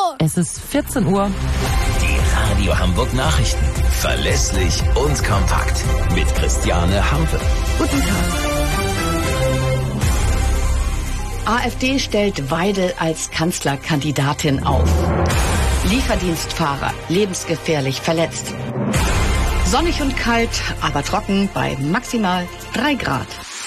Es ist 14 Uhr. Die Radio Hamburg Nachrichten. Verlässlich und kompakt. Mit Christiane Hampe. Guten Tag. AfD stellt Weidel als Kanzlerkandidatin auf. Lieferdienstfahrer lebensgefährlich verletzt. Sonnig und kalt, aber trocken bei maximal 3 Grad.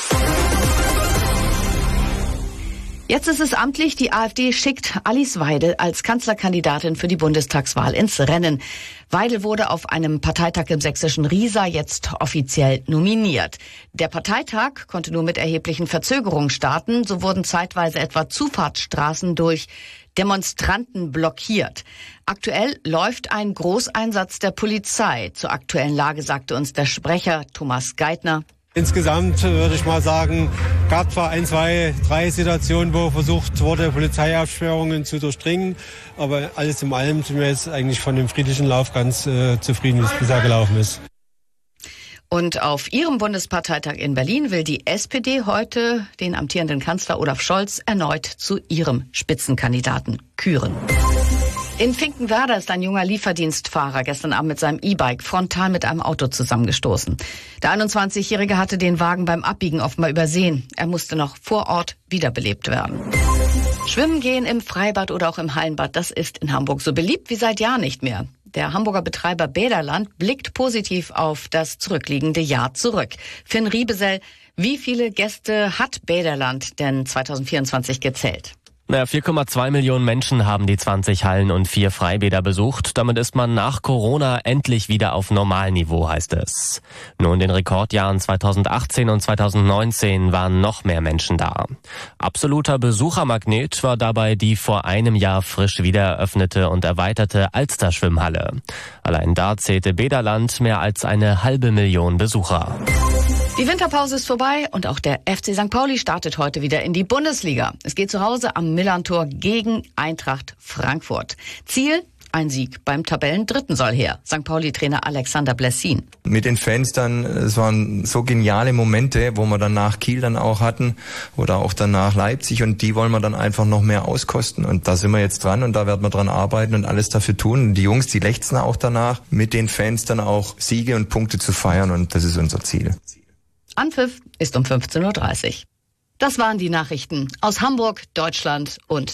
Jetzt ist es amtlich, die AfD schickt Alice Weidel als Kanzlerkandidatin für die Bundestagswahl ins Rennen. Weidel wurde auf einem Parteitag im sächsischen Riesa jetzt offiziell nominiert. Der Parteitag konnte nur mit erheblichen Verzögerungen starten. So wurden zeitweise etwa Zufahrtsstraßen durch Demonstranten blockiert. Aktuell läuft ein Großeinsatz der Polizei. Zur aktuellen Lage sagte uns der Sprecher Thomas Geithner. Insgesamt würde ich mal sagen, gab zwar 1, 2, 3 Situationen, wo versucht wurde, Polizeiabsperrungen zu durchdringen, aber alles in allem sind wir jetzt eigentlich von dem friedlichen Lauf ganz zufrieden, wie es bisher gelaufen ist. Und auf ihrem Bundesparteitag in Berlin will die SPD heute den amtierenden Kanzler Olaf Scholz erneut zu ihrem Spitzenkandidaten küren. In Finkenwerder ist ein junger Lieferdienstfahrer gestern Abend mit seinem E-Bike frontal mit einem Auto zusammengestoßen. Der 21-Jährige hatte den Wagen beim Abbiegen offenbar übersehen. Er musste noch vor Ort wiederbelebt werden. Schwimmen gehen im Freibad oder auch im Hallenbad, das ist in Hamburg so beliebt wie seit Jahren nicht mehr. Der Hamburger Betreiber Bäderland blickt positiv auf das zurückliegende Jahr zurück. Finn Riebesell, wie viele Gäste hat Bäderland denn 2024 gezählt? 4,2 Millionen Menschen haben die 20 Hallen und 4 Freibäder besucht. Damit ist man nach Corona endlich wieder auf Normalniveau, heißt es. Nur in den Rekordjahren 2018 und 2019 waren noch mehr Menschen da. Absoluter Besuchermagnet war dabei die vor einem Jahr frisch wieder eröffnete und erweiterte Alster-Schwimmhalle. Allein da zählte Bäderland mehr als 500.000 Besucher. Die Winterpause ist vorbei und auch der FC St. Pauli startet heute wieder in die Bundesliga. Es geht zu Hause am Millerntor gegen Eintracht Frankfurt. Ziel? Ein Sieg beim Tabellendritten soll her. St. Pauli-Trainer Alexander Blessin. Mit den Fans dann, es waren so geniale Momente, wo wir dann nach Kiel dann auch hatten oder auch dann nach Leipzig und die wollen wir dann einfach noch mehr auskosten und da sind wir jetzt dran und da werden wir dran arbeiten und alles dafür tun. Und die Jungs, die lechzen auch danach, mit den Fans dann auch Siege und Punkte zu feiern und das ist unser Ziel. Anpfiff ist um 15.30 Uhr. Das waren die Nachrichten aus Hamburg, Deutschland und